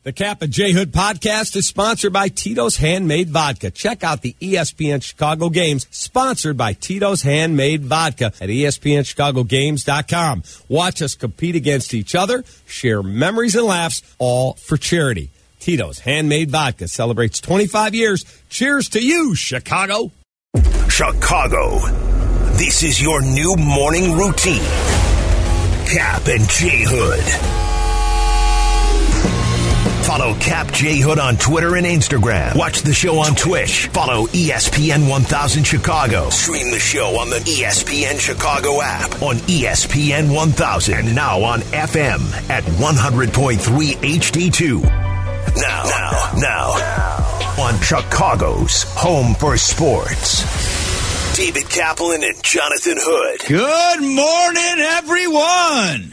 The Cap and J Hood podcast is sponsored by Tito's Handmade Vodka. Check out the ESPN Chicago games sponsored by Tito's Handmade Vodka at ESPNChicagoGames.com. Watch us compete against each other, share memories and laughs, all for charity. Tito's Handmade Vodka celebrates 25 years. Cheers to you, Chicago. Chicago, this is your new morning routine. Cap and J Hood. Follow Cap J Hood on Twitter and Instagram. Watch the show on Twitch. Follow ESPN 1000 Chicago. Stream the show on the ESPN Chicago app, on ESPN 1000, and now on FM at 100.3 HD2. Now, on Chicago's home for sports. David Kaplan and Jonathan Hood. Good morning, everyone.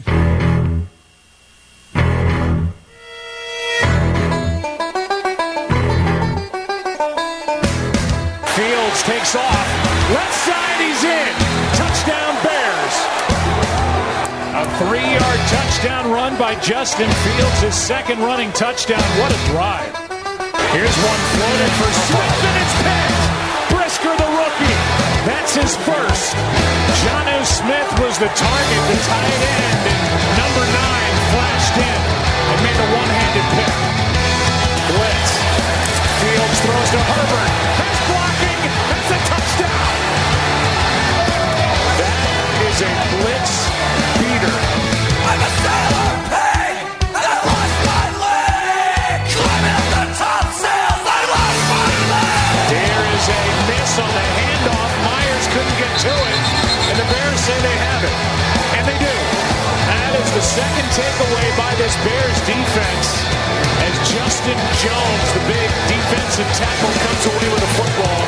Fields takes off. Left side, he's in. Touchdown, Bears. A 3-yard touchdown run by Justin Fields, his second running touchdown. What a drive. Here's one floated for Smith, and it's picked. Brisker, the rookie. That's his first. Jonnu Smith was the target, the tight end, and number 9 flashed in and made a one-handed pick. Blitz. Fields throws to Herbert. That's blocking. That's a touchdown. That is a blitz beater. I'm a sailor, hey, and I lost my leg. Climbing up the top sails, I lost my leg. There is a miss on the handoff. Myers couldn't get to it, and the Bears say they have it, and they do. That is the second takeaway by this Bears defense as Justin Jones, the big defensive tackle, comes away with the football.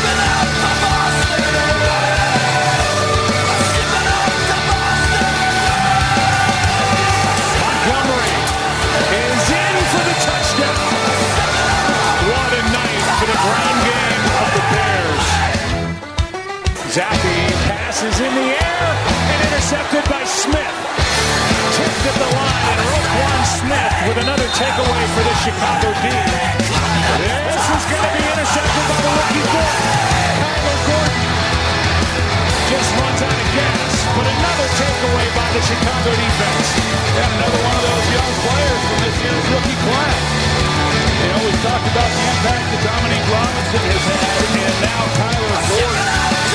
Montgomery is in for the touchdown. What a night for the ground game of the Bears. Zappe passes in the air and intercepted by Smith. Tipped at the line, and Roquan Smith with another takeaway for the Chicago D. This is going to be intercepted by the rookie Gordon. Kyler Gordon just runs out of gas, but another takeaway by the Chicago defense. And another one of those young players from this year's rookie class. You know, we've talked about the impact that Dominique Robinson has had, and now Kyler Gordon.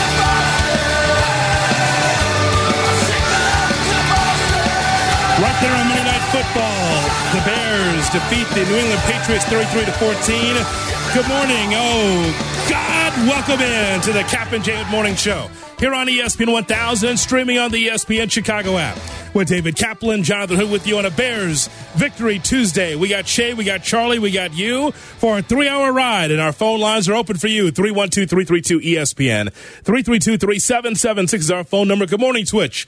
Right there on Monday Night Football, the Bears defeat the New England Patriots 33-14. Good morning. Oh, God, welcome in to the Cap and J Hood Morning Show here on ESPN 1000, streaming on the ESPN Chicago app. With David Kaplan, Jonathan Hood with you on a Bears Victory Tuesday. We got Shay, we got Charlie, we got you for a 3-hour ride, and our phone lines are open for you. 312-332-ESPN. 332-3776 is our phone number. Good morning, Twitch.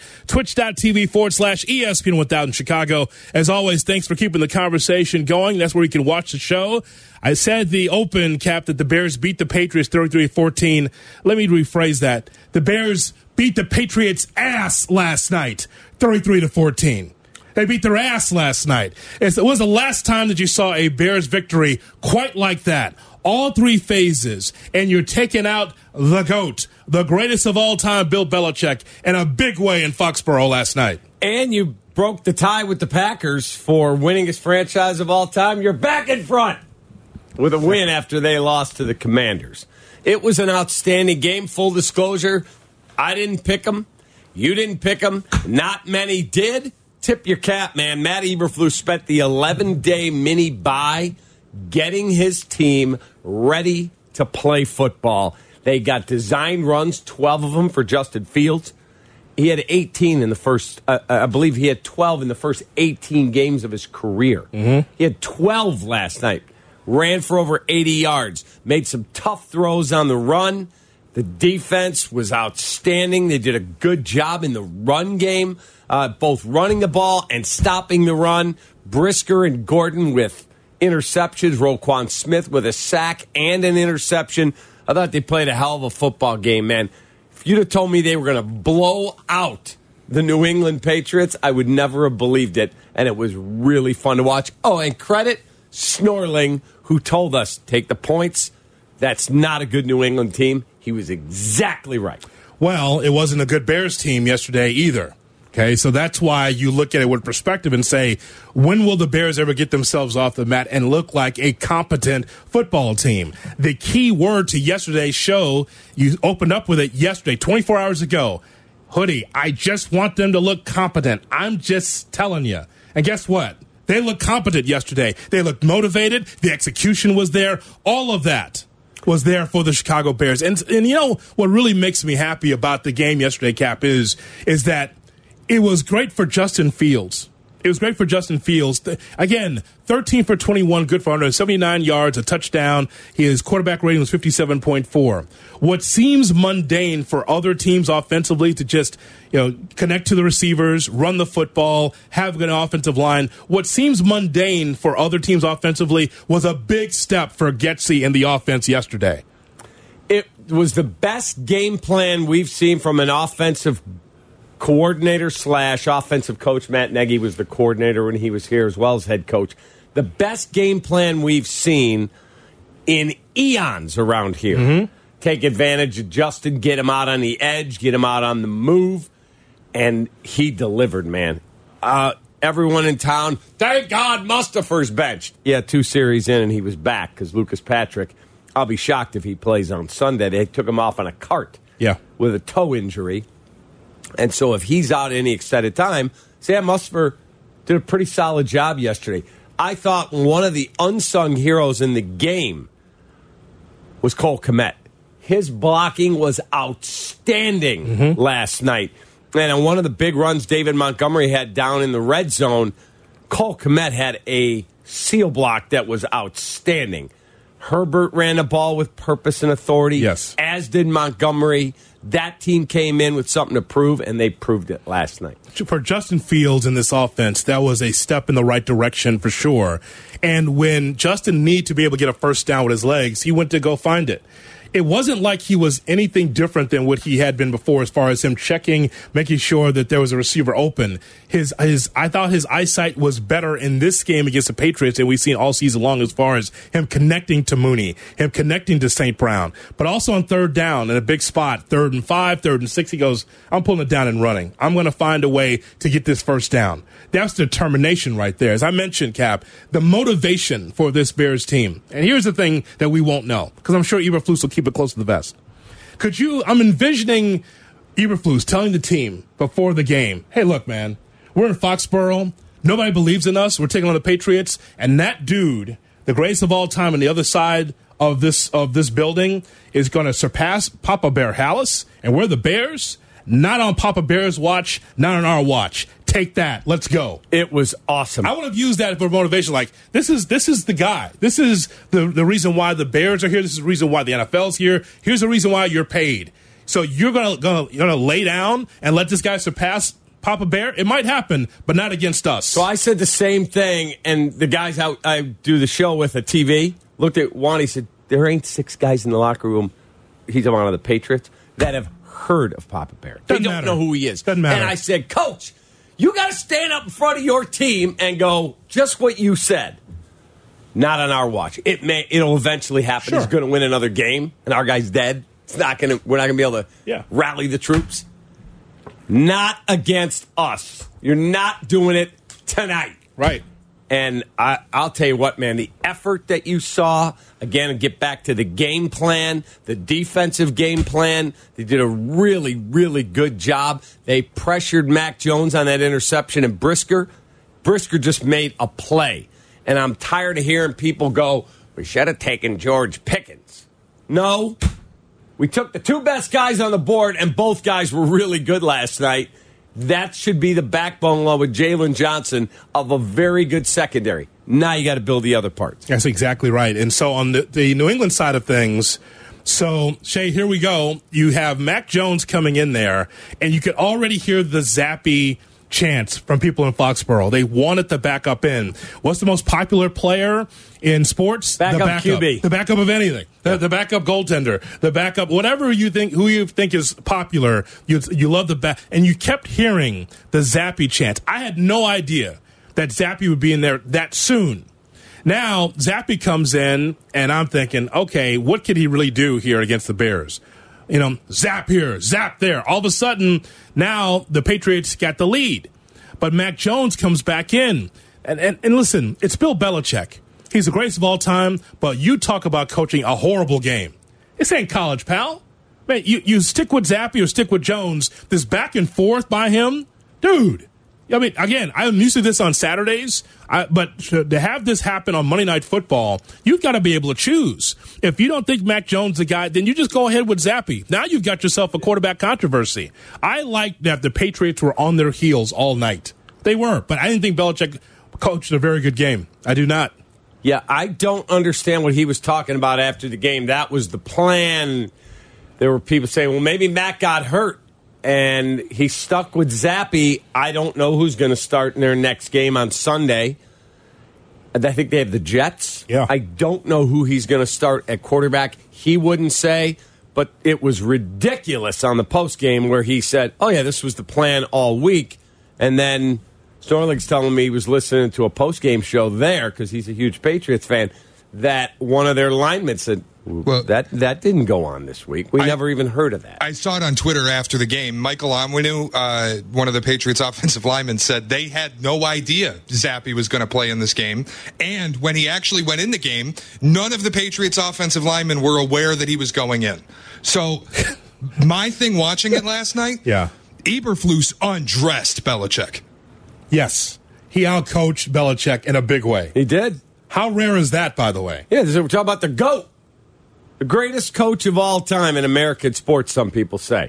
Twitch.tv/ESPN 1000 Chicago. As always, thanks for keeping the conversation going. That's where you can watch the show. I said the open, Cap, that the Bears beat the Patriots 33-14. Let me rephrase that. The Bears beat the Patriots' ass last night, 33-14. They beat their ass last night. It was the last time that you saw a Bears victory quite like that. All 3 phases, and you're taking out the GOAT, the greatest of all time, Bill Belichick, in a big way in Foxborough last night. And you broke the tie with the Packers for winningest franchise of all time. You're back in front with a win after they lost to the Commanders. It was an outstanding game. Full disclosure, I didn't pick them. You didn't pick them. Not many did. Tip your cap, man. Matt Eberflus spent the 11-day mini bye getting his team ready to play football. They got designed runs, 12 of them for Justin Fields. He had 18 in the first, I believe he had 12 in the first 18 games of his career. Mm-hmm. He had 12 last night. Ran for over 80 yards. Made some tough throws on the run. The defense was outstanding. They did a good job in the run game, both running the ball and stopping the run. Brisker and Gordon with interceptions. Roquan Smith with a sack and an interception. I thought they played a hell of a football game, man. If you'd have told me they were going to blow out the New England Patriots, I would never have believed it, and it was really fun to watch. Oh, and credit Snorling, who told us, take the points. That's not a good New England team. He was exactly right. Well, it wasn't a good Bears team yesterday either. Okay, so that's why you look at it with perspective and say, when will the Bears ever get themselves off the mat and look like a competent football team? The key word to yesterday's show, you opened up with it yesterday, 24 hours ago. Hoodie, I just want them to look competent. I'm just telling you. And guess what? They looked competent yesterday. They looked motivated. The execution was there. All of that was there for the Chicago Bears. And you know what really makes me happy about the game yesterday, Cap, is that it was great for Justin Fields. It was great for Justin Fields. Again, 13 for 21, good for 179 yards, a touchdown. His quarterback rating was 57.4. What seems mundane for other teams offensively to just, connect to the receivers, run the football, have an offensive line. What seems mundane for other teams offensively was a big step for Getsy in the offense yesterday. It was the best game plan we've seen from an offensive coordinator / offensive coach. Matt Nagy was the coordinator when he was here as well as head coach. The best game plan we've seen in eons around here. Mm-hmm. Take advantage of Justin, get him out on the edge, get him out on the move, and he delivered, man. Everyone in town, thank God Mustipher's benched. Yeah, 2 series in and he was back because Lucas Patrick, I'll be shocked if he plays on Sunday. They took him off on a cart with a toe injury. And so if he's out any extended time, Sam Mustipher did a pretty solid job yesterday. I thought one of the unsung heroes in the game was Cole Kmet. His blocking was outstanding last night. And on one of the big runs David Montgomery had down in the red zone, Cole Kmet had a seal block that was outstanding. Herbert ran the ball with purpose and authority, as did Montgomery. That team came in with something to prove, and they proved it last night. For Justin Fields in this offense, that was a step in the right direction for sure. And when Justin needed to be able to get a first down with his legs, he went to go find it. It wasn't like he was anything different than what he had been before as far as him checking, making sure that there was a receiver open. I thought his eyesight was better in this game against the Patriots than we've seen all season long as far as him connecting to Mooney, him connecting to St. Brown. But also on third down in a big spot, 3rd and 5, 3rd and 6, he goes, I'm pulling it down and running. I'm going to find a way to get this first down. That's determination right there. As I mentioned, Cap, the motivation for this Bears team. And here's the thing that we won't know, because I'm sure Eberflus will keep it close to the vest. I'm envisioning Eberflus telling the team before the game, hey, look, man, we're in Foxborough. Nobody believes in us. We're taking on the Patriots. And that dude, the greatest of all time on the other side of this building, is going to surpass Papa Bear Hallis. And we're the Bears. Not on Papa Bear's watch, not on our watch. Take that. Let's go. It was awesome. I would have used that for motivation. Like, this is the guy. This is the reason why the Bears are here. This is the reason why the NFL's here. Here's the reason why you're paid. So you're gonna lay down and let this guy surpass Papa Bear? It might happen, but not against us. So I said the same thing, and the guys I do the show with at TV looked at Juan. He said, there ain't 6 guys in the locker room, he's one of the Patriots, that have heard of Papa Bear. They don't know who he is. Doesn't matter. And I said, Coach, you got to stand up in front of your team and go, just what you said. Not on our watch. It'll eventually happen. Sure. He's going to win another game, and our guy's dead. We're not going to be able to rally the troops. Not against us. You're not doing it tonight. Right. And I'll tell you what, man, the effort that you saw, again, get back to the game plan, the defensive game plan, they did a really, really good job. They pressured Mac Jones on that interception, and Brisker just made a play. And I'm tired of hearing people go, we should have taken George Pickens. No, we took the 2 best guys on the board, and both guys were really good last night. That should be the backbone, along with Jalen Johnson, of a very good secondary. Now you got to build the other parts. That's exactly right. And so on the New England side of things, so, Shay, here we go. You have Mac Jones coming in there, and you could already hear the zappy chants from people in Foxborough. They wanted the backup in. What's the most popular player in sports? Backup QB. The backup of anything. The backup goaltender. The backup, whatever you think, who you think is popular, you love the back. And you kept hearing the Zappy chant. I had no idea that Zappy would be in there that soon. Now, Zappe comes in, and I'm thinking, okay, what could he really do here against the Bears? You know, zap here, zap there. All of a sudden, now the Patriots got the lead. But Mac Jones comes back in. And listen, it's Bill Belichick. He's the greatest of all time, but you talk about coaching a horrible game. This ain't college, pal. Man, you stick with Zappe or stick with Jones. This back and forth by him, dude. I mean, again, I'm used to this on Saturdays, but to have this happen on Monday Night Football, you've got to be able to choose. If you don't think Mac Jones is the guy, then you just go ahead with Zappe. Now you've got yourself a quarterback controversy. I like that the Patriots were on their heels all night. They were, but I didn't think Belichick coached a very good game. I do not. Yeah, I don't understand what he was talking about after the game. That was the plan. There were people saying, well, maybe Mac got hurt. And he stuck with Zappe. I don't know who's going to start in their next game on Sunday. I think they have the Jets. Yeah. I don't know who he's going to start at quarterback. He wouldn't say, but it was ridiculous on the post game where he said, oh, yeah, this was the plan all week. And then Storling's telling me he was listening to a post game show there because he's a huge Patriots fan, that one of their linemen said, well, that didn't go on this week. We never even heard of that. I saw it on Twitter after the game. Michael Onwenu, one of the Patriots offensive linemen, said they had no idea Zappe was going to play in this game. And when he actually went in the game, none of the Patriots offensive linemen were aware that he was going in. So my thing watching it last night, Eberflus undressed Belichick. Yes. He outcoached Belichick in a big way. He did. How rare is that, by the way? Yeah, we're talking about the GOAT. The greatest coach of all time in American sports, some people say.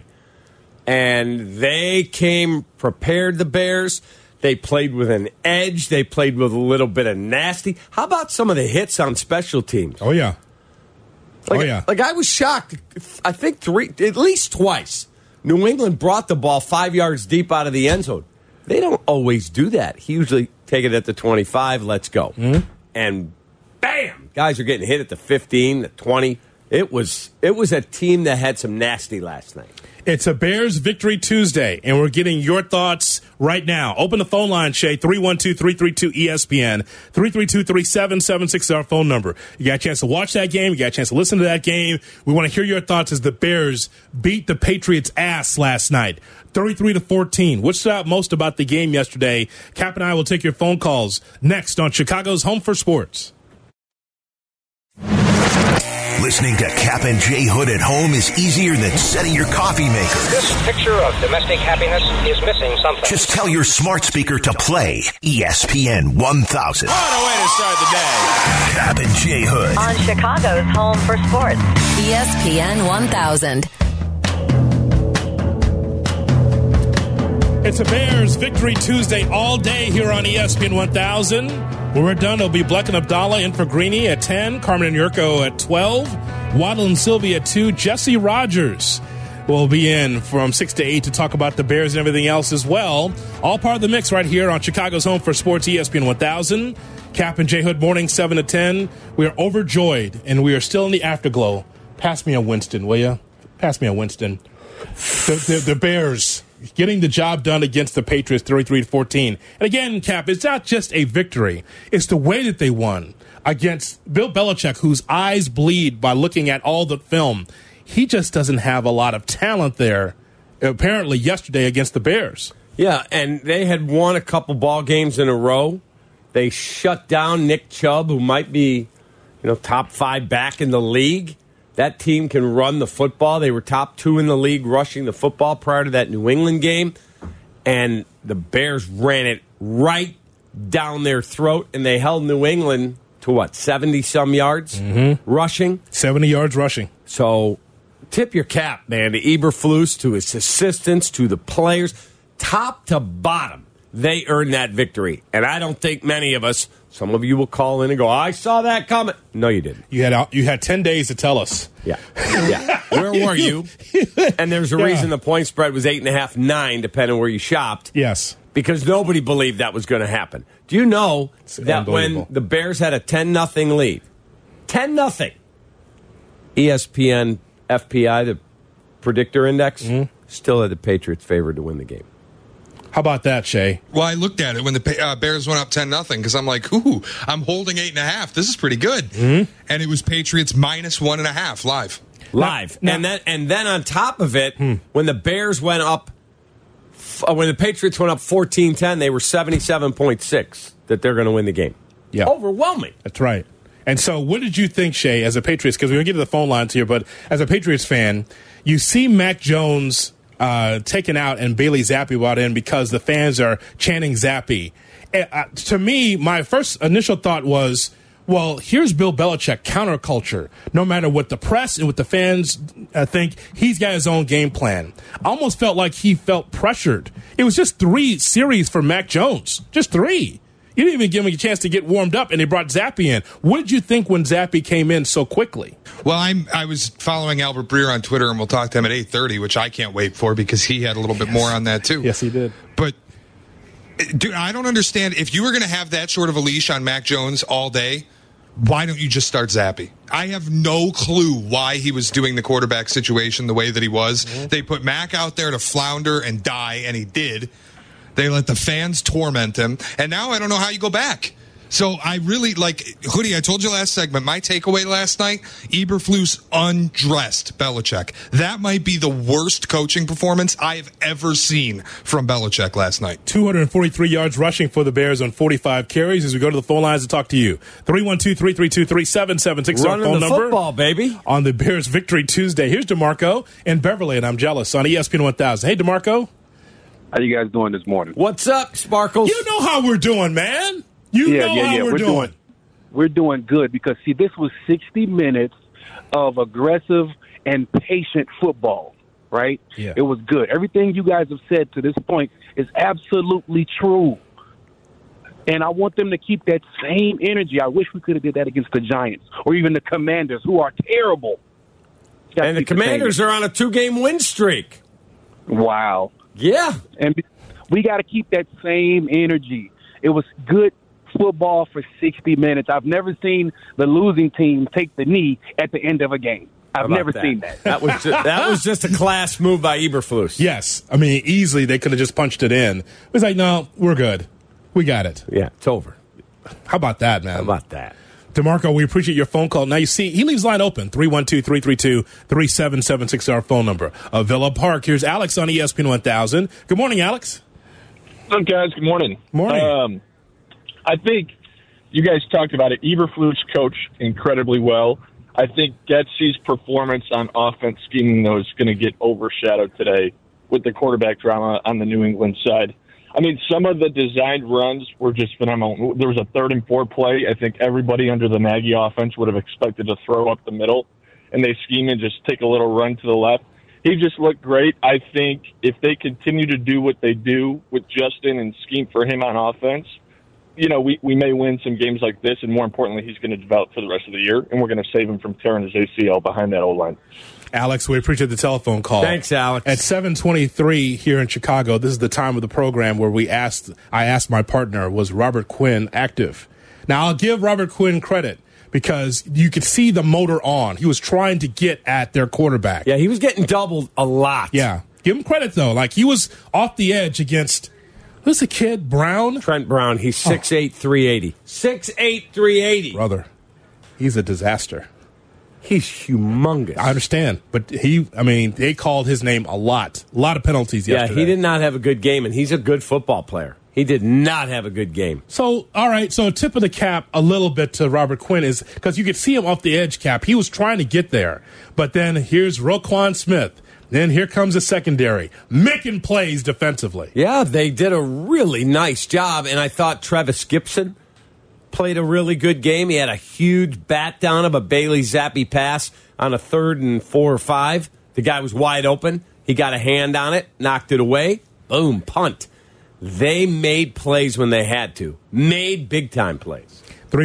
And they came prepared, the Bears. They played with an edge. They played with a little bit of nasty. How about some of the hits on special teams? Oh, yeah. Like I was shocked. I think at least twice, New England brought the ball 5 yards deep out of the end zone. They don't always do that. He usually take it at the 25, let's go. Mm-hmm. And bam! Guys are getting hit at the 15, the 20. It was a team that had some nasty last night. It's a Bears Victory Tuesday, and we're getting your thoughts right now. Open the phone line, Shay, 312-332-ESPN, 332-3776 is our phone number. You got a chance to watch that game. You got a chance to listen to that game. We want to hear your thoughts as the Bears beat the Patriots' ass last night, 33-14. What stood out most about the game yesterday? Cap and I will take your phone calls next on Chicago's Home for Sports. Listening to Cap and J Hood at home is easier than setting your coffee maker. This picture of domestic happiness is missing something. Just tell your smart speaker to play ESPN 1000. What a way to start the day. Cap and J Hood. On Chicago's Home for Sports. ESPN 1000. It's a Bears Victory Tuesday all day here on ESPN 1000. When we're done, it'll be Bleck and Abdallah in for Greeny at 10, Carmen and Yurko at 12, Waddle and Sylvia at 2, Jesse Rogers will be in from 6 to 8 to talk about the Bears and everything else as well. All part of the mix right here on Chicago's Home for Sports, ESPN 1000. Cap and J Hood morning, 7 to 10. We are overjoyed, and we are still in the afterglow. Pass me a Winston, will you? Pass me a Winston. The Bears getting the job done against the Patriots 33-14. And again, Cap, it's not just a victory. It's the way that they won against Bill Belichick, whose eyes bleed by looking at all the film. He just doesn't have a lot of talent there, apparently, yesterday against the Bears. Yeah, and they had won a couple ball games in a row. They shut down Nick Chubb, who might be, top 5 back in the league. That team can run the football. They were top 2 in the league rushing the football prior to that New England game. And the Bears ran it right down their throat, and they held New England to, 70-some yards rushing? 70 yards rushing. So tip your cap, man, to Eberflus, to his assistants, to the players. Top to bottom, they earned that victory. And I don't think many of us... Some of you will call in and go, I saw that coming. No, you didn't. You had 10 days to tell us. Yeah. Where were you? And there's a reason the point spread was 8.5, 9, depending on where you shopped. Yes. Because nobody believed that was going to happen. Do you know that when the Bears had a 10-0 lead, 10-0, ESPN FPI, the predictor index, still had the Patriots favored to win the game. How about that, Shay? Well, I looked at it when the Bears went up 10-0 because I'm like, ooh, I'm holding 8.5. This is pretty good. Mm-hmm. And it was Patriots minus 1.5 live. And then on top of it, when the Bears went up, when the Patriots went up 14-10, they were 77.6 that they're going to win the game. Yeah, overwhelming. That's right. And so, what did you think, Shay, as a Patriots? Because we're going to get to the phone lines here, but as a Patriots fan, you see Mac Jones taken out and Bailey Zappi brought in because the fans are chanting Zappi. To me, my first initial thought was, well, here's Bill Belichick, counterculture. No matter what the press and what the fans think, he's got his own game plan. I almost felt like he felt pressured. It was just 3 series for Mac Jones. Just 3. You didn't even give him a chance to get warmed up, and they brought Zappi in. What did you think when Zappi came in so quickly? Well, I was following Albert Breer on Twitter, and we'll talk to him at 8:30, which I can't wait for because he had a little bit more on that, too. Yes, he did. But, dude, I don't understand. If you were going to have that short of a leash on Mac Jones all day, why don't you just start Zappi? I have no clue why he was doing the quarterback situation the way that he was. Mm-hmm. They put Mac out there to flounder and die, and he did. They let the fans torment him, and now I don't know how you go back. So I really, Hoodie, I told you last segment, my takeaway last night, Eberflus undressed Belichick. That might be the worst coaching performance I have ever seen from Belichick last night. 243 yards rushing for the Bears on 45 carries. As we go to the phone lines to talk to you. 312-332-3776 our phone number. Football, baby. On the Bears Victory Tuesday. Here's DeMarco in Beverly, and I'm jealous, on ESPN 1000. Hey, DeMarco. How you guys doing this morning? What's up, Sparkles? You know how we're doing, man. You know how we're doing. We're doing good because, see, this was 60 minutes of aggressive and patient football, right? Yeah. It was good. Everything you guys have said to this point is absolutely true. And I want them to keep that same energy. I wish we could have did that against the Giants or even the Commanders, who are terrible. And the Commanders are on a 2-game win streak. Wow. Yeah. And we got to keep that same energy. It was good football for 60 minutes. I've never seen the losing team take the knee at the end of a game. I've never seen that. That was just a class move by Eberflus. Yes. I mean, easily they could have just punched it in. It was like, no, we're good. We got it. Yeah, it's over. How about that, man? How about that? DeMarco, we appreciate your phone call. Now, you see, he leaves line open, 312-332-3776, our phone number. Villa Park, here's Alex on ESPN 1000. Good morning, Alex. What's up, guys? Good morning. Morning. I think you guys talked about it. Eberflus coached incredibly well. I think Getsy's performance on offense scheming, though, is going to get overshadowed today with the quarterback drama on the New England side. I mean, some of the designed runs were just phenomenal. There was a 3rd and 4 play. I think everybody under the Nagy offense would have expected to throw up the middle, and they scheme and just take a little run to the left. He just looked great. I think if they continue to do what they do with Justin and scheme for him on offense, you know, we may win some games like this, and more importantly, he's going to develop for the rest of the year, and we're going to save him from tearing his ACL behind that O-line. Alex, we appreciate the telephone call. Thanks, Alex. At 7:23 here in Chicago, this is the time of the program where I asked my partner, was Robert Quinn active? Now, I'll give Robert Quinn credit because you could see the motor on. He was trying to get at their quarterback. Yeah, he was getting doubled a lot. Yeah. Give him credit, though. Like, he was off the edge against, who's the kid, Brown? Trent Brown. He's 6'8", 380. 6'8", 380. Brother, he's a disaster. He's humongous. I understand, but they called his name a lot of penalties yesterday. Yeah, he did not have a good game, and he's a good football player. He did not have a good game. So, all right, so tip of the cap a little bit to Robert Quinn is because you could see him off the edge, Cap. He was trying to get there, but then here's Roquan Smith. Then here comes the secondary, making plays defensively. Yeah, they did a really nice job, and I thought Travis Gibson played a really good game. He had a huge bat down of a Bailey Zappi pass on a 3rd and 4 or 5. The guy was wide open. He got a hand on it, knocked it away. Boom, punt. They made plays when they had to. Made big-time plays.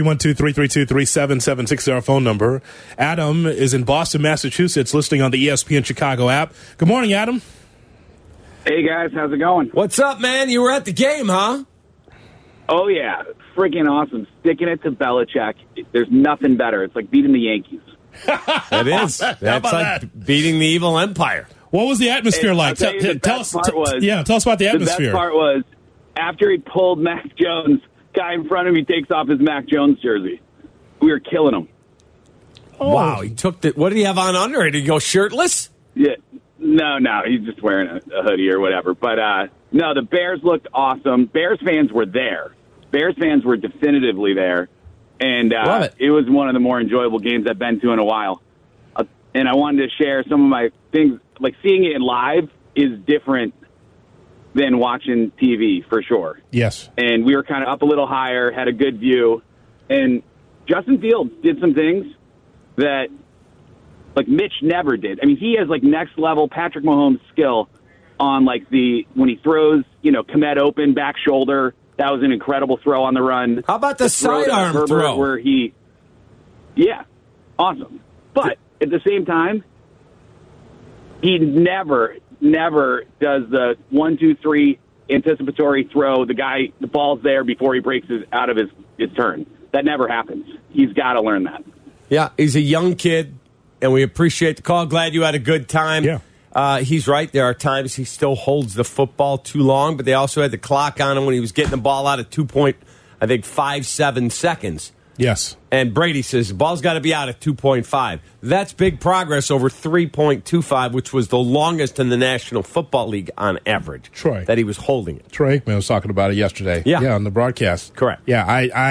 312-332-3776 our phone number. Adam is in Boston, Massachusetts, listening on the ESPN Chicago app. Good morning, Adam. Hey, guys. How's it going? What's up, man? You were at the game, huh? Oh, yeah. Freaking awesome. Sticking it to Belichick. There's nothing better. It's like beating the Yankees. It is. That's like beating the evil empire. What was the atmosphere like? Tell us about the atmosphere. The best part was after he pulled Mac Jones, guy in front of me takes off his Mac Jones jersey. We were killing him. Oh. Wow, he took the. What did he have on under it? Did he go shirtless? Yeah, no, he's just wearing a hoodie or whatever. But no, the Bears looked awesome. Bears fans were there. Bears fans were definitively there, and it was one of the more enjoyable games I've been to in a while. And I wanted to share some of my things. Like, seeing it live is different than watching TV, for sure. Yes. And we were kind of up a little higher, had a good view. And Justin Fields did some things that, like, Mitch never did. I mean, he has, like, next-level Patrick Mahomes skill on, like, when he throws, Kmet open, back shoulder. That was an incredible throw on the run. How about the sidearm throw? Where yeah, awesome. But at the same time, he never does the 1, 2, 3 anticipatory throw. The ball's there before he breaks out of his turn. That never happens. He's got to learn that. Yeah, he's a young kid, and we appreciate the call. Glad you had a good time. Yeah. He's right. There are times he still holds the football too long, but they also had the clock on him when he was getting the ball out at 2.57 seconds. Yes. And Brady says the ball's got to be out at 2.5. That's big progress over 3.25, which was the longest in the National Football League on average. Troy. That he was holding it. Troy Aikman was talking about it yesterday. Yeah. On the broadcast. Correct. Yeah,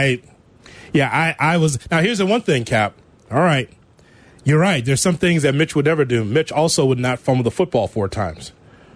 I was. Now, here's the one thing, Cap. All right. You're right. There's some things that Mitch would never do. Mitch also would not fumble the football 4 times.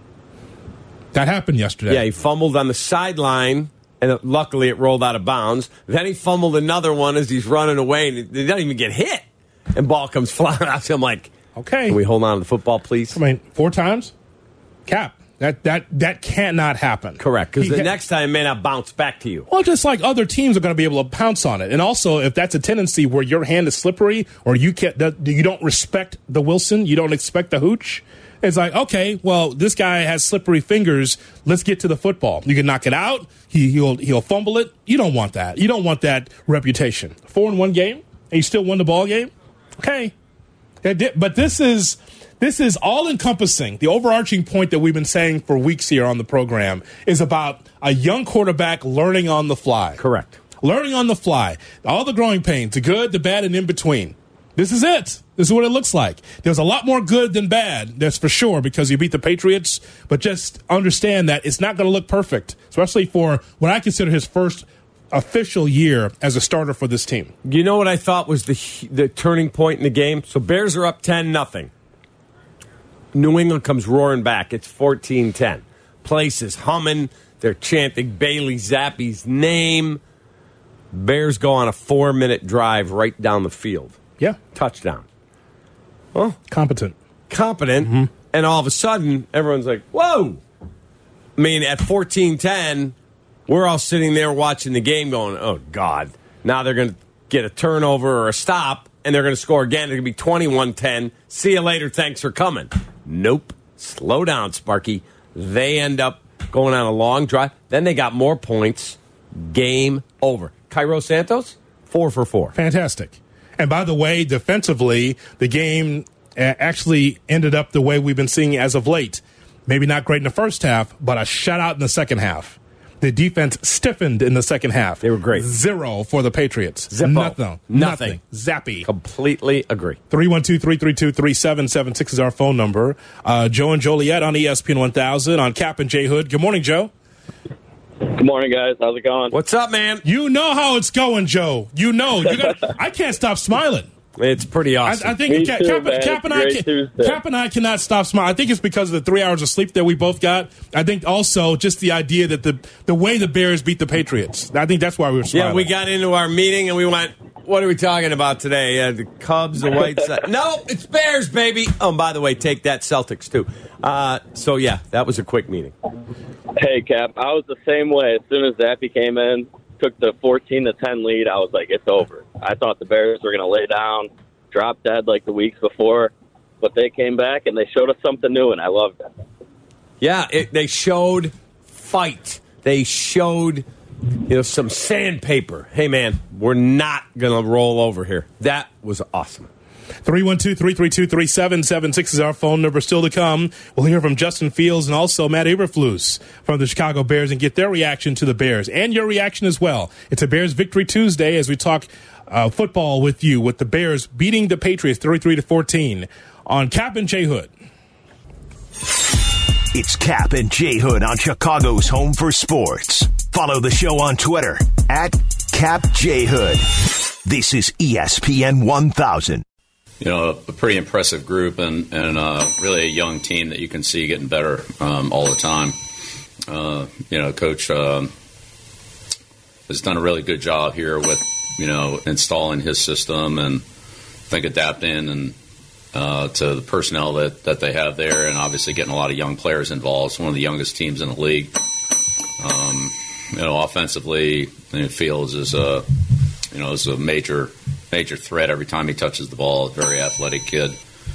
That happened yesterday. Yeah, he fumbled on the sideline. And luckily, it rolled out of bounds. Then he fumbled another one as he's running away, and he doesn't even get hit. And ball comes flying out. So I'm like, okay, can we hold on to the football, please? I mean, 4 times? Cap, that cannot happen. Correct, because the next time it may not bounce back to you. Well, just like other teams are going to be able to pounce on it. And also, if that's a tendency where your hand is slippery or you don't respect the Wilson, you don't expect the hooch, it's like, okay, well, this guy has slippery fingers. Let's get to the football. You can knock it out. He'll fumble it. You don't want that. You don't want that reputation. 4-1 game, and you still won the ball game? Okay. But this is all encompassing. The overarching point that we've been saying for weeks here on the program is about a young quarterback learning on the fly. Correct. Learning on the fly. All the growing pains, the good, the bad, and in between. This is it. This is what it looks like. There's a lot more good than bad, that's for sure, because you beat the Patriots. But just understand that it's not going to look perfect, especially for what I consider his first official year as a starter for this team. You know what I thought was the turning point in the game? So Bears are up 10-0. New England comes roaring back. It's 14-10. Place is humming. They're chanting Bailey Zappe's name. Bears go on a 4-minute drive right down the field. Yeah. Touchdown. Well, competent. Mm-hmm. And all of a sudden, everyone's like, whoa. I mean, at 14-10, we're all sitting there watching the game going, oh, God. Now they're going to get a turnover or a stop, and they're going to score again. It's going to be 21-10. See you later. Thanks for coming. Nope. Slow down, Sparky. They end up going on a long drive. Then they got more points. Game over. Cairo Santos, 4 for 4. Fantastic. And by the way, defensively, the game actually ended up the way we've been seeing as of late. Maybe not great in the first half, but a shutout in the second half. The defense stiffened in the second half. They were great. 0 for the Patriots. Zippo. Nothing. Zappy. Completely agree. 312-332-3776 is our phone number. Joe and Joliet on ESPN 1000 on Cap and J Hood. Good morning, Joe. Good morning, guys. How's it going? What's up, man? You know how it's going, Joe. You know. I can't stop smiling. It's pretty awesome. I think Cap and I cannot stop smiling. I think it's because of the 3 hours of sleep that we both got. I think also just the idea that the way the Bears beat the Patriots. I think that's why we were smiling. Yeah, we got into our meeting and we went, what are we talking about today? The Cubs, the White Sox. No, it's Bears, baby. Oh, and by the way, take that, Celtics, too. So, yeah, that was a quick meeting. Hey, Cap, I was the same way. As soon as Zappe came in, took the 14-10 lead, I was like, it's over. I thought the Bears were going to lay down, drop dead like the weeks before, but they came back and they showed us something new, and I loved it. Yeah, they showed fight. They showed some sandpaper. Hey, man, we're not going to roll over here. That was awesome. 312-332-3776 is our phone number. Still to come, we'll hear from Justin Fields and also Matt Eberflus from the Chicago Bears and get their reaction to the Bears and your reaction as well. It's a Bears Victory Tuesday as we talk football with you, with the Bears beating the Patriots 33-14 on Cap and J Hood. It's Cap and J Hood on Chicago's Home for Sports. Follow the show on Twitter @CapJHood. This is ESPN 1000. You know, a pretty impressive group and really a young team that you can see getting better all the time. Coach has done a really good job here with, installing his system and I think adapting and to the personnel that they have there, and obviously getting a lot of young players involved. It's one of the youngest teams in the league. Offensively, Fields is a major threat every time he touches the ball. Very athletic kid.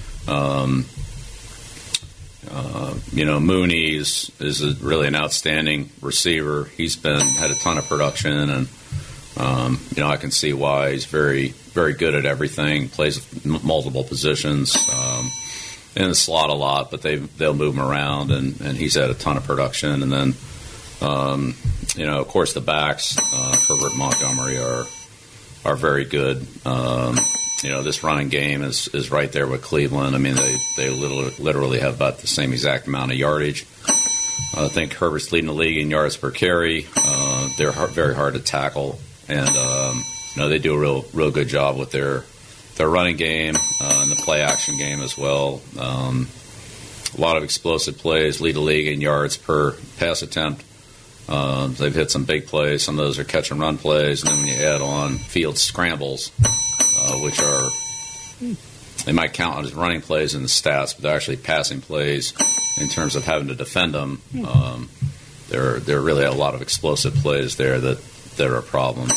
Mooney is really an outstanding receiver. He's had a ton of production, and I can see why. He's very, very good at everything. Plays multiple positions in the slot a lot, but they'll move him around, and he's had a ton of production. And then, of course, the backs, Herbert and Montgomery are very good. This running game is right there with Cleveland. I mean, they literally have about the same exact amount of yardage. I think Herbert's leading the league in yards per carry. They're very hard to tackle, and they do a real good job with their running game and the play action game as well. A lot of explosive plays, lead the league in yards per pass attempt. They've hit some big plays. Some of those are catch and run plays, and then when you add on field scrambles, which are, they might count as running plays in the stats, but they're actually passing plays in terms of having to defend them. There are really a lot of explosive plays there that are a problem.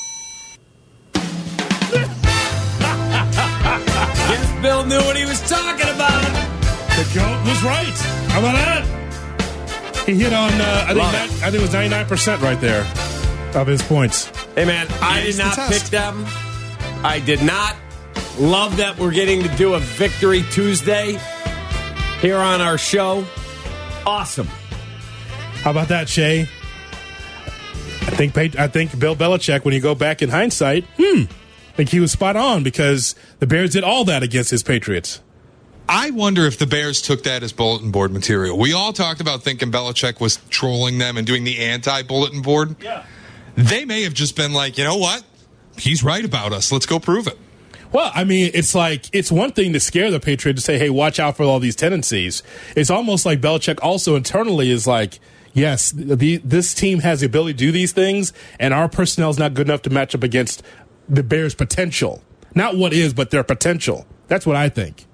Guess Bill knew what he was talking about. The GOAT was right. How about that? He hit on, I think it was 99% right there of his points. Hey, man, I did not pick them. I did not. Love that we're getting to do a Victory Tuesday here on our show. Awesome. How about that, Shay? I think Bill Belichick, when you go back in hindsight, I think he was spot on because the Bears did all that against his Patriots. I wonder if the Bears took that as bulletin board material. We all talked about thinking Belichick was trolling them and doing the anti-bulletin board. Yeah. They may have just been like, you know what? He's right about us. Let's go prove it. Well, I mean, it's one thing to scare the Patriots to say, hey, watch out for all these tendencies. It's almost like Belichick also internally is like, yes, this team has the ability to do these things, and our personnel is not good enough to match up against the Bears' potential. Not what is, but their potential. That's what I think.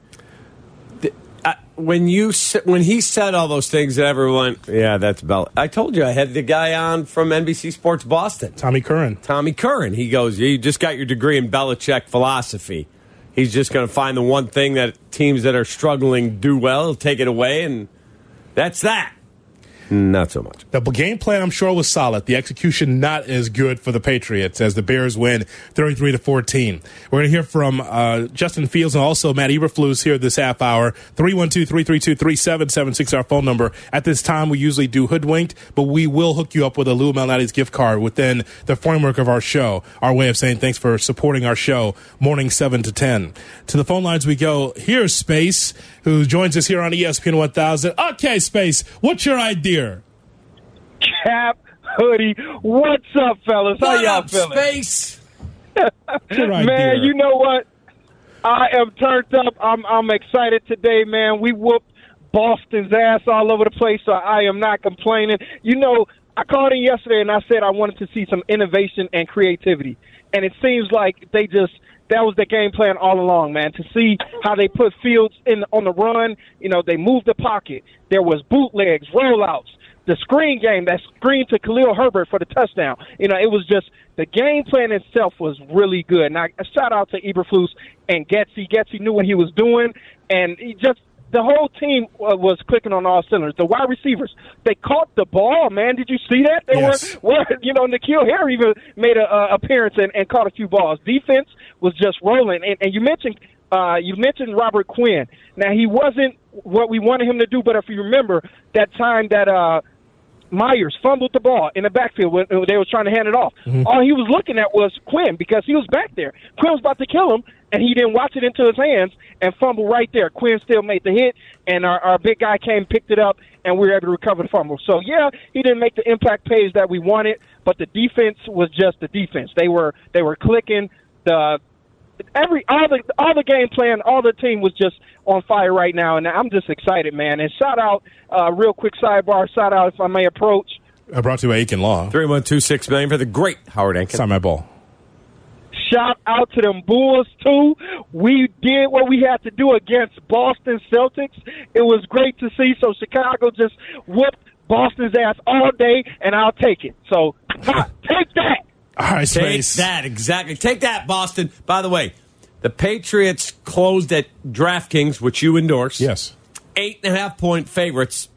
When he said all those things, that everyone, yeah, that's Bell. I told you I had the guy on from NBC Sports Boston, Tommy Curran. He goes, you just got your degree in Belichick philosophy. He's just going to find the one thing that teams that are struggling do well, he'll take it away, and that's that. Not so much. The game plan, I'm sure, was solid. The execution not as good for the Patriots as the Bears win 33-14. We're going to hear from Justin Fields and also Matt Eberflus here this half hour. 312-332-3776, our phone number. At this time, we usually do Hoodwinked, but we will hook you up with a Lou Malnati's gift card within the framework of our show. Our way of saying thanks for supporting our show, morning 7 to 10. To the phone lines we go. Here's Space, who joins us here on ESPN 1000. Okay, Space, what's your idea? Cap, Hoodie, what's up, fellas? How y'all feeling? Space? Man, you know what? I am turned up. I'm excited today, man. We whooped Boston's ass all over the place, so I am not complaining. You know, I called in yesterday and I said I wanted to see some innovation and creativity, and it seems like that was the game plan all along, man, to see how they put Fields on the run. You know, they moved the pocket. There was bootlegs, rollouts, the screen game, that screen to Khalil Herbert for the touchdown. You know, it was just the game plan itself was really good. And I shout out to Eberflus and Getsy. Getsy knew what he was doing, and the whole team was clicking on all cylinders. The wide receivers, they caught the ball, man. Did you see that? They were N'Keal Harry even made an appearance and caught a few balls. Defense was just rolling. And you mentioned you mentioned Robert Quinn. Now, he wasn't what we wanted him to do, but if you remember that time that Myers fumbled the ball in the backfield when they were trying to hand it off, all he was looking at was Quinn because he was back there. Quinn was about to kill him, and he didn't watch it into his hands and fumble right there. Quinn still made the hit, and our big guy came, picked it up, and we were able to recover the fumble. So, yeah, he didn't make the impact plays that we wanted, but the defense was just the defense. They were clicking. All the game plan, all the team was just on fire right now, and I'm just excited, man. And shout out, real quick sidebar, shout out if I may approach. I brought to you by Aiken Law. 312-6 million for the great Howard Aiken. Sign my ball. Shout out to them Bulls, too. We did what we had to do against Boston Celtics. It was great to see. So Chicago just whooped Boston's ass all day, and I'll take it. So, take that. All right, Take Space. that, exactly. Take that, Boston. By the way, the Patriots closed at DraftKings, which you endorse. Yes. 8.5-point favorites.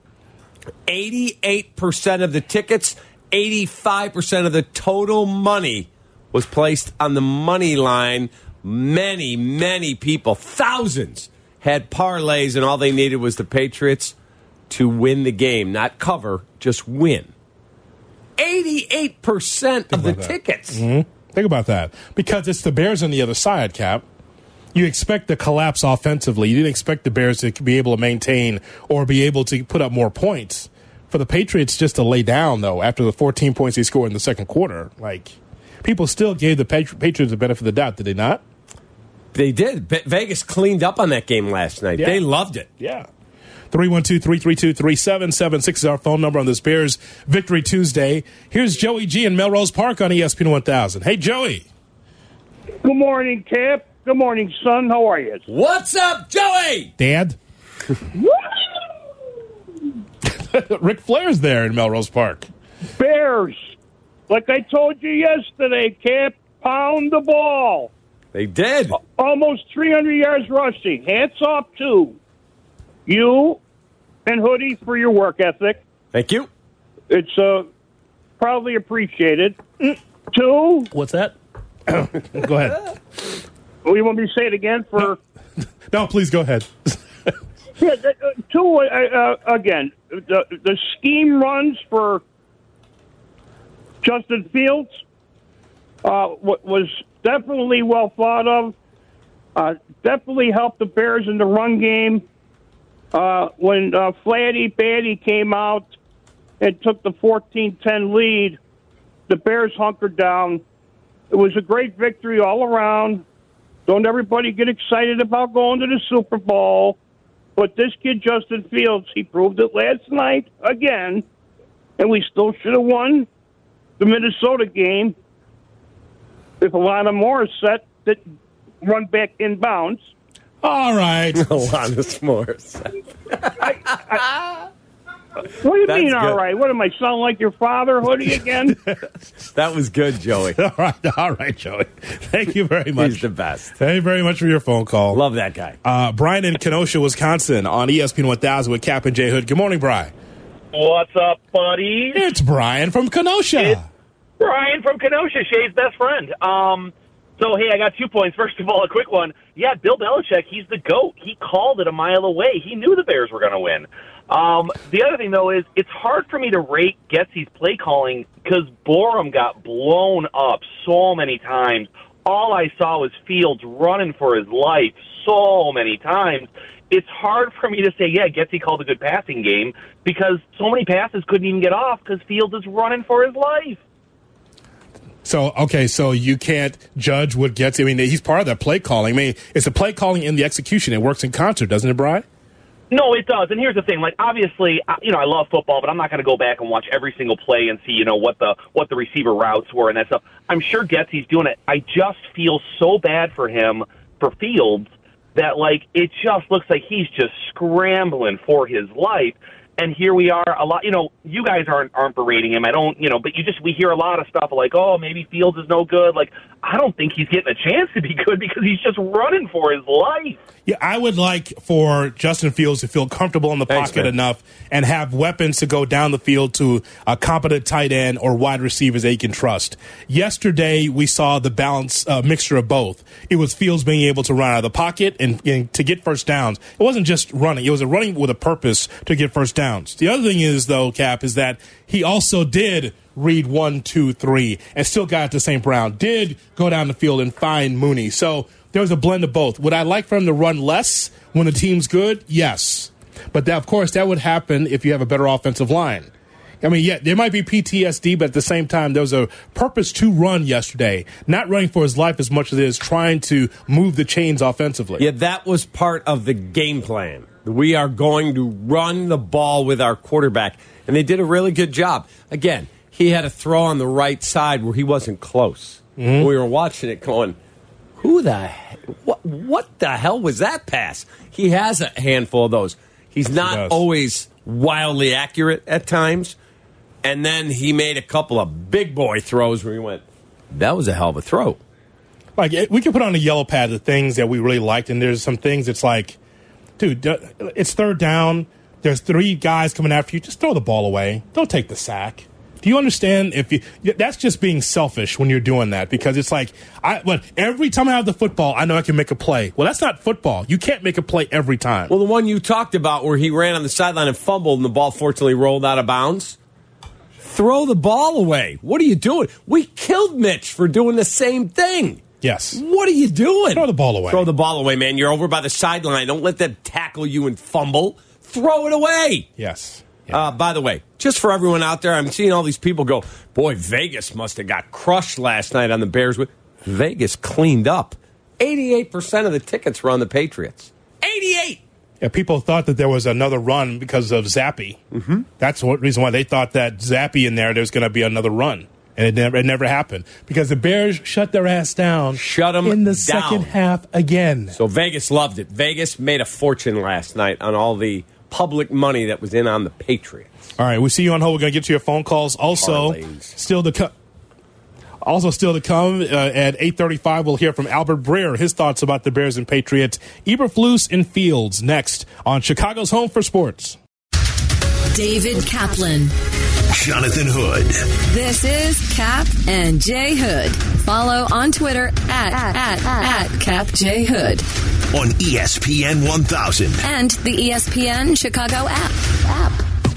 88% of the tickets, 85% of the total money was placed on the money line. Many, many people, thousands, had parlays, and all they needed was the Patriots to win the game. Not cover, just win. 88% of the tickets. Mm-hmm. Think about that. Because it's the Bears on the other side, Cap. You expect the collapse offensively. You didn't expect the Bears to be able to maintain or be able to put up more points. For the Patriots just to lay down, though, after the 14 points they scored in the second quarter, people still gave the Patriots the benefit of the doubt, did they not? They did. Vegas cleaned up on that game last night. Yeah. They loved it. Yeah. 312-332-3776 is our phone number on this Bears Victory Tuesday. Here's Joey G in Melrose Park on ESPN 1000. Hey, Joey. Good morning, Cap. Good morning, son. How are you? What's up, Joey? Dad? Ric Flair's there in Melrose Park. Bears, like I told you yesterday, Cap, pound the ball. They did. Almost 300 yards rushing. Hats off to you and Hoodie for your work ethic. Thank you. It's probably appreciated. Two. What's that? Go ahead. Oh, you want me to say it again? No, please go ahead. Yeah, two, again, the scheme runs for Justin Fields was definitely well thought of. Definitely helped the Bears in the run game. When Flatty Batty came out and took the 14-10 lead, the Bears hunkered down. It was a great victory all around. Don't everybody get excited about going to the Super Bowl. But this kid, Justin Fields, he proved it last night again, and we still should have won the Minnesota game if Alana Morissette didn't run back inbounds. All right. Alanis Morissette. What do you mean, all right? What, am I sound like your father, Hoodie, again? That was good, Joey. All right, Joey. Thank you very much. He's the best. Thank you very much for your phone call. Love that guy. Brian in Kenosha, Wisconsin on ESPN 1000 with Cap and J Hood. Good morning, Brian. What's up, buddy? It's Brian from Kenosha. It's Brian from Kenosha, Shay's best friend. So, hey, I got 2 points. First of all, a quick one. Yeah, Bill Belichick, he's the GOAT. He called it a mile away. He knew the Bears were going to win. The other thing, though, is it's hard for me to rate Getsy's play calling because Borum got blown up so many times. All I saw was Fields running for his life so many times. It's hard for me to say, yeah, Getsy called a good passing game because so many passes couldn't even get off because Fields is running for his life. So you can't judge what Getsy. I mean, he's part of that play calling. I mean, it's the play calling and the execution. It works in concert, doesn't it, Brian? No, it does. And here's the thing. Like, obviously, I love football, but I'm not going to go back and watch every single play and see, what the receiver routes were and that stuff. I'm sure Getsy's doing it. I just feel so bad for him, for Fields, that, it just looks like he's just scrambling for his life. And here we are a lot, you guys aren't berating him. I don't, but we hear a lot of stuff like, oh, maybe Fields is no good. I don't think he's getting a chance to be good because he's just running for his life. Yeah, I would like for Justin Fields to feel comfortable in the pocket enough and have weapons to go down the field to a competent tight end or wide receivers they can trust. Yesterday, we saw the balance mixture of both. It was Fields being able to run out of the pocket and to get first downs. It wasn't just running. It was a running with a purpose to get first downs. The other thing is, though, Cap, is that he also did read 1, 2, 3 and still got to St. Brown, did go down the field and find Mooney. So there was a blend of both. Would I like for him to run less when the team's good? Yes. But that, of course, that would happen if you have a better offensive line. I mean, yeah, there might be PTSD, but at the same time, there was a purpose to run yesterday. Not running for his life as much as it is trying to move the chains offensively. Yeah, that was part of the game plan. We are going to run the ball with our quarterback. And they did a really good job. Again, he had a throw on the right side where he wasn't close. Mm-hmm. We were watching it going, what the hell was that pass? He has a handful of those. He's not always wildly accurate at times. And then he made a couple of big boy throws where he went, that was a hell of a throw. Like, we can put on a yellow pad the things that we really liked, and there's some things it's like, dude, it's third down. There's 3 guys coming after you. Just throw the ball away. Don't take the sack. Do you understand? That's just being selfish when you're doing that, because it's like, every time I have the football, I know I can make a play. Well, that's not football. You can't make a play every time. Well, the one you talked about where he ran on the sideline and fumbled and the ball fortunately rolled out of bounds, throw the ball away. What are you doing? We killed Mitch for doing the same thing. Yes. What are you doing? Throw the ball away. Throw the ball away, man. You're over by the sideline. Don't let them tackle you and fumble. Throw it away. Yes. Yeah. By the way, just for everyone out there, I'm seeing all these people go, boy, Vegas must have got crushed last night on the Bears. Vegas cleaned up. 88% of the tickets were on the Patriots. 88! Yeah, people thought that there was another run because of Zappe. Mm-hmm. That's the reason why they thought that Zappe in there's going to be another run. And it never happened because the Bears shut their ass down. Shut them in the down. Second half again. So Vegas loved it. Vegas made a fortune last night on all the public money that was in on the Patriots. All right, we'll see you on hold. We're going to get to your phone calls. Also, still to come at 8:35, we'll hear from Albert Breer, his thoughts about the Bears and Patriots. Eberflus and Fields next on Chicago's Home for Sports. David Kaplan. Jonathan Hood. This is Cap and J Hood. Follow on Twitter at Cap J Hood. On ESPN 1000. And the ESPN Chicago app.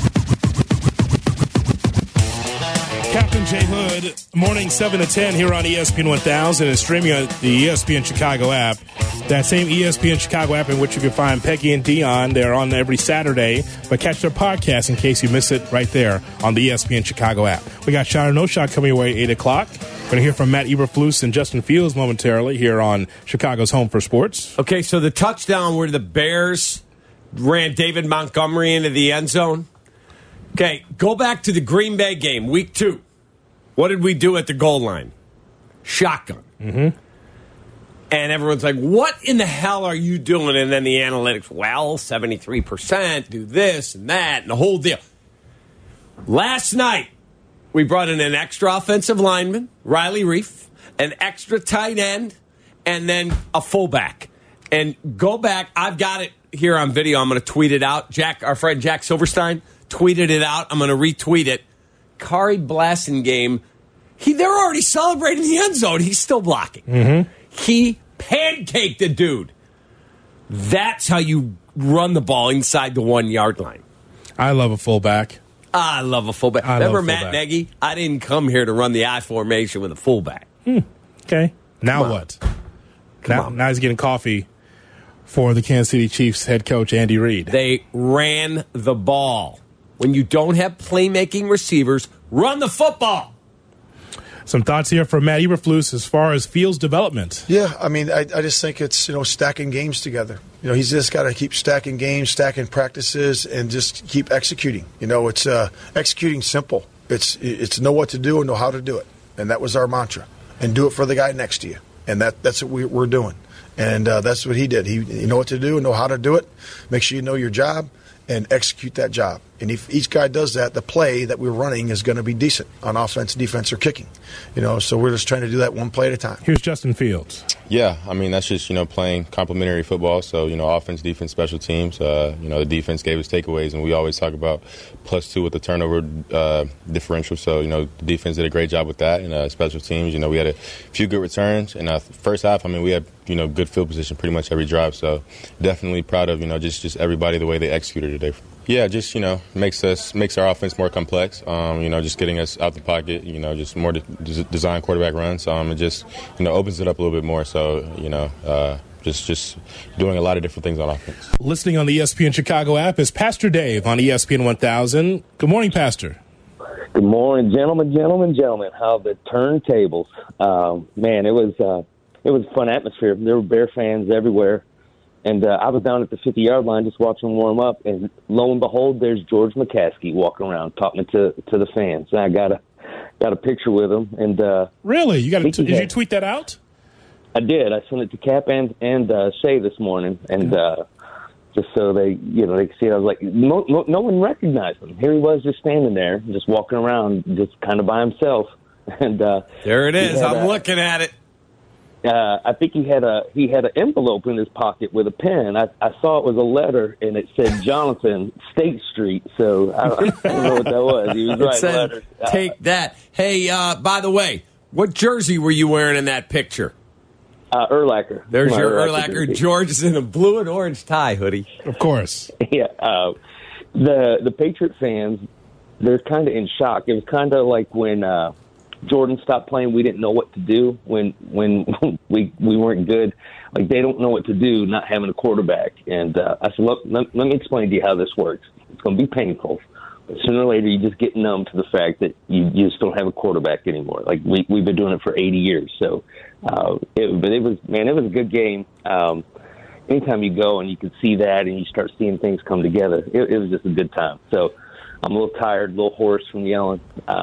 Captain J Hood, morning 7 to 10 here on ESPN 1000 and streaming on the ESPN Chicago app. That same ESPN Chicago app in which you can find Peggy and Dion. They're on every Saturday, but catch their podcast in case you miss it right there on the ESPN Chicago app. We got Shot or No Shot coming away at 8 o'clock. We're going to hear from Matt Eberflus and Justin Fields momentarily here on Chicago's Home for Sports. Okay, so the touchdown where the Bears ran David Montgomery into the end zone. Okay, go back to the Green Bay game, week 2. What did we do at the goal line? Shotgun. Mm-hmm. And everyone's like, what in the hell are you doing? And then the analytics, 73%, do this and that, and the whole deal. Last night, we brought in an extra offensive lineman, Riley Reif, an extra tight end, and then a fullback. And go back, I've got it here on video. I'm going to tweet it out. Our friend Jack Silverstein tweeted it out. I'm going to retweet it. Kari Blasingame, they're already celebrating the end zone. He's still blocking. Mm-hmm. He pancaked the dude. That's how you run the ball inside the 1 yard line. I love a fullback. I love a fullback. Remember Matt Nagy? I didn't come here to run the I formation with a fullback. Okay. Now what? Now he's getting coffee for the Kansas City Chiefs head coach, Andy Reid. They ran the ball. When you don't have playmaking receivers, run the football. Some thoughts here from Matt Eberflus as far as Fields' development. Yeah, I mean, I just think it's, stacking games together. He's just got to keep stacking games, stacking practices, and just keep executing. It's executing simple. It's know what to do and know how to do it. And that was our mantra. And do it for the guy next to you. And that's what we're doing. And that's what he did. You know what to do and know how to do it. Make sure you know your job and execute that job. And if each guy does that, the play that we're running is going to be decent on offense, defense, or kicking. So we're just trying to do that one play at a time. Here's Justin Fields. Yeah, I mean, that's just, playing complementary football. So, offense, defense, special teams. The defense gave us takeaways, and we always talk about +2 with the turnover differential. So, the defense did a great job with that. And special teams, we had a few good returns. And first half, we had, good field position pretty much every drive. So definitely proud of, just everybody, the way they executed today. Yeah, just, makes our offense more complex, just getting us out the pocket, just more design quarterback runs. It just, opens it up a little bit more. So, just doing a lot of different things on offense. Listening on the ESPN Chicago app is Pastor Dave on ESPN 1000. Good morning, Pastor. Good morning, gentlemen. How the turntables. Man, it was a fun atmosphere. There were Bear fans everywhere. And I was down at the 50-yard line just watching them warm up, and lo and behold, there's George McCaskey walking around talking to the fans. And I got a picture with him. And really, did you tweet that out? I did. I sent it to Cap and Shay this morning, and just so they could see it. I was like, no one recognized him. Here he was, just standing there, just walking around, just kind of by himself. And there it is. I'm looking at it. I think he had an envelope in his pocket with a pen. I saw it was a letter, and it said Jonathan, State Street. So I don't know what that was. He was writing letters. Take that. Hey, by the way, what jersey were you wearing in that picture? Urlacher. There's your Urlacher. George is in a blue and orange tie hoodie. Of course. Yeah. The Patriot fans, they're kind of in shock. It was kind of like when Jordan stopped playing, we didn't know what to do when we weren't good. Like, they don't know what to do not having a quarterback. And I said, look, let me explain to you how this works. It's going to be painful. But sooner or later, you just get numb to the fact that you just don't have a quarterback anymore. Like, we've been doing it for 80 years. So, it was a good game. Anytime you go and you can see that and you start seeing things come together, it was just a good time. So I'm a little tired, a little hoarse from yelling.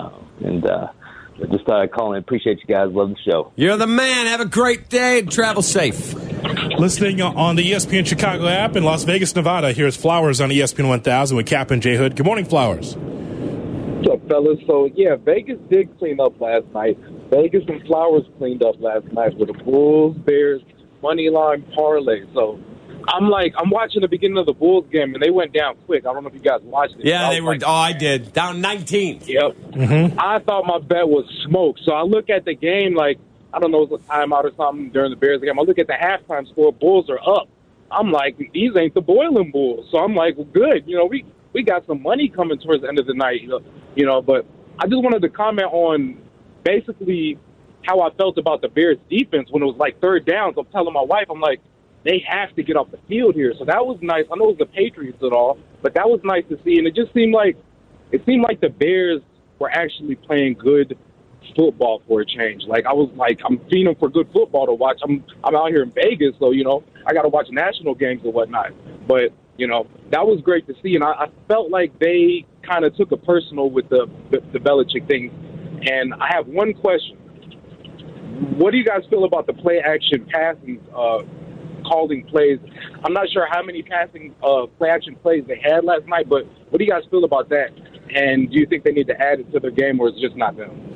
Just thought I'd call in. Appreciate you guys. Love the show. You're the man. Have a great day and travel safe. Listening on the ESPN Chicago app in Las Vegas, Nevada, here's Flowers on ESPN 1000 with Cap and J Hood. Good morning, Flowers. What's up, fellas? So, yeah, Vegas did clean up last night. Vegas and Flowers cleaned up last night with the Bulls, Bears, money line parlay. So, I'm watching the beginning of the Bulls game, and they went down quick. I don't know if you guys watched it. Yeah, they were. I did. Down 19. Yep. Mm-hmm. I thought my bet was smoked. So I look at the game like, I don't know, it was a timeout or something during the Bears game. I look at the halftime score. Bulls are up. I'm like, these ain't the boiling Bulls. So I'm like, well, good. We got some money coming towards the end of the night. But I just wanted to comment on basically how I felt about the Bears defense when it was like third down. So I'm telling my wife, I'm like, they have to get off the field here. So that was nice. I know it was the Patriots and all, but that was nice to see. And it just seemed like the Bears were actually playing good football for a change. Like, I was like, I'm feeding for good football to watch. I'm out here in Vegas, so, I got to watch national games and whatnot. But, that was great to see. And I felt like they kind of took it personal with the Belichick thing. And I have one question. What do you guys feel about the play action passing calling plays? I'm not sure how many passing play action plays they had last night, but what do you guys feel about that? And do you think they need to add it to their game, or is it just not them?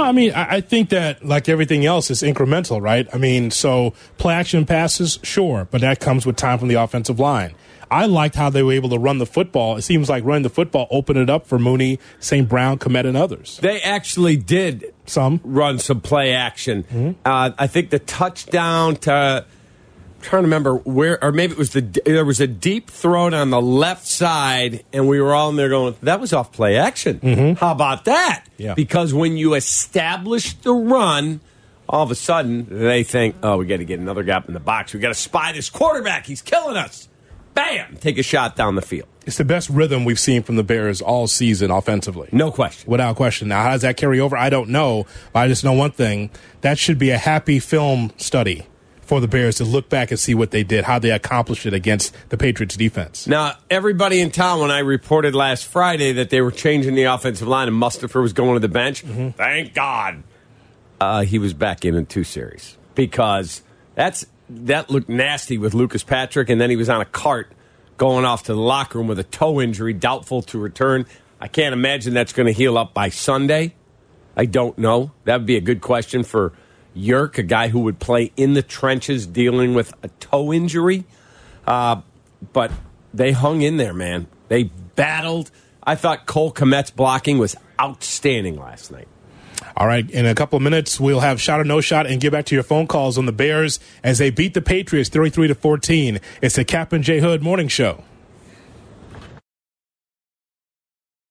I think that, like everything else, is incremental, right? So play action passes, sure, but that comes with time from the offensive line. I liked how they were able to run the football. It seems like running the football opened it up for Mooney, St. Brown, Kmet, and others. They actually did run some play action. Mm-hmm. I think the touchdown to... trying to remember where, or maybe it was there was a deep throw on the left side, and we were all in there going, that was off play action. Mm-hmm. How about that? Yeah. Because when you establish the run, all of a sudden they think, oh, we got to get another gap in the box. We got to spy this quarterback. He's killing us. Bam! Take a shot down the field. It's the best rhythm we've seen from the Bears all season offensively. No question. Without question. Now, how does that carry over? I don't know. But I just know one thing. That should be a happy film study for the Bears to look back and see what they did, how they accomplished it against the Patriots defense. Now, everybody in town, when I reported last Friday that they were changing the offensive line and Mustipher was going to the bench, thank God he was back in 2 series, because that looked nasty with Lucas Patrick, and then he was on a cart going off to the locker room with a toe injury, doubtful to return. I can't imagine that's going to heal up by Sunday. I don't know. That would be a good question for Yerk, a guy who would play in the trenches dealing with a toe injury. But they hung in there, man. They battled. I thought Cole Kmet's blocking was outstanding last night. All right, in a couple of minutes, we'll have Shot or No Shot and get back to your phone calls on the Bears as they beat the Patriots 33-14. It's the Cap and J. Hood Morning Show.